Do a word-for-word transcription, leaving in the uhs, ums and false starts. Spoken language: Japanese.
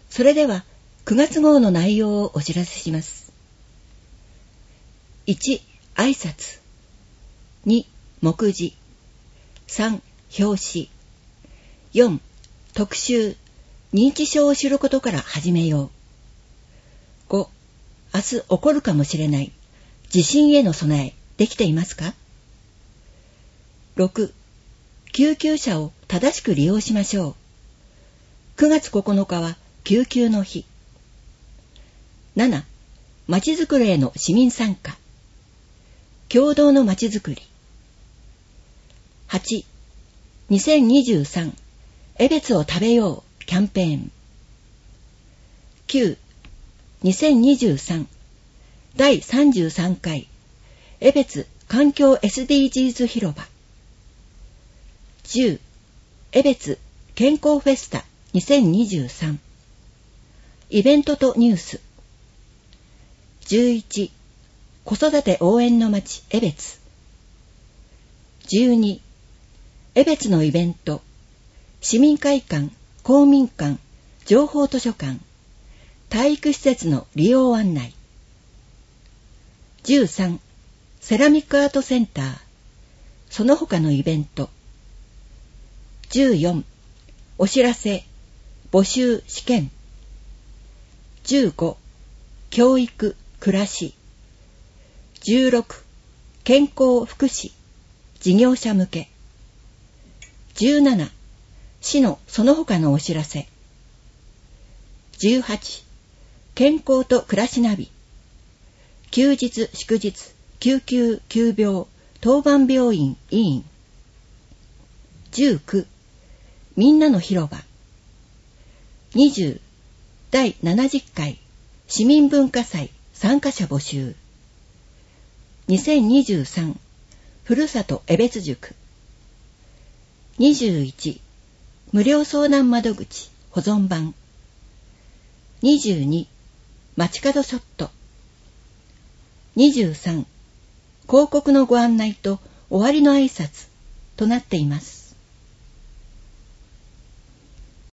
それではくがつ号の内容をお知らせします。いち、挨拶。に、目次。さん、表紙。よん、特集。認知症を知ることから始めよう。ご、明日起こるかもしれない地震への備えできていますか？ろく、救急車を正しく利用しましょう。くがつここのかは救急の日。なな、まちづくりへの市民参加。共同のまちづくり。はち、にせんにじゅうさん江別を食べようキャンペーン。きゅう、にせんにじゅうさんだいさんじゅうさんかい江別環境 エスディージーズ 広場。じゅう、江別健康フェスタにせんにじゅうさんイベントとニュース。じゅういち、子育て応援の街江別。じゅうに、江別のイベント、市民会館、公民館、情報図書館、体育施設の利用案内。じゅうさん、セラミックアートセンター、その他のイベント。じゅうよん、お知らせ、募集試験。じゅうご、教育、暮らし。じゅうろく、健康福祉、事業者向け。じゅうなな、市のその他のお知らせ。じゅうはち、健康と暮らしナビ。休日祝日救急急病当番病院委員。じゅうきゅう、みんなの広場。にじゅう、だいななじゅっかい市民文化祭参加者募集。にせんにじゅうさんふるさと江別塾。にじゅういち、無料相談窓口保存版。にじゅうに、街角ショット。にじゅうさん、広告のご案内と終わりの挨拶となっています。